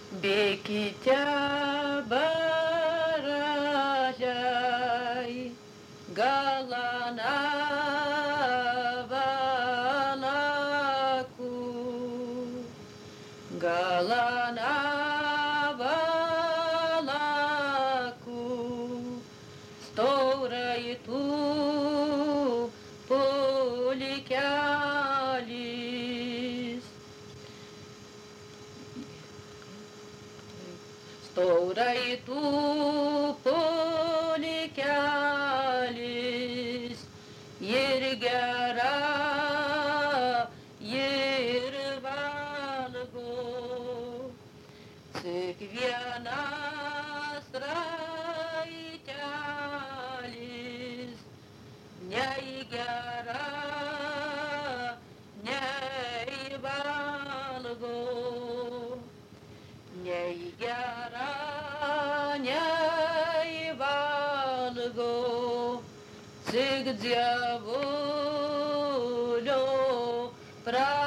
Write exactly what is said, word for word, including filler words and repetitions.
Bėkite barajai, galana vanaku, galana vanaku, storai tu polikelis. Storai tu polikelis, ir gera, ir valgo. Tik vienas raitelis, nei gera, nei valgo. Nei gera, nei valgo, tik diavolio pra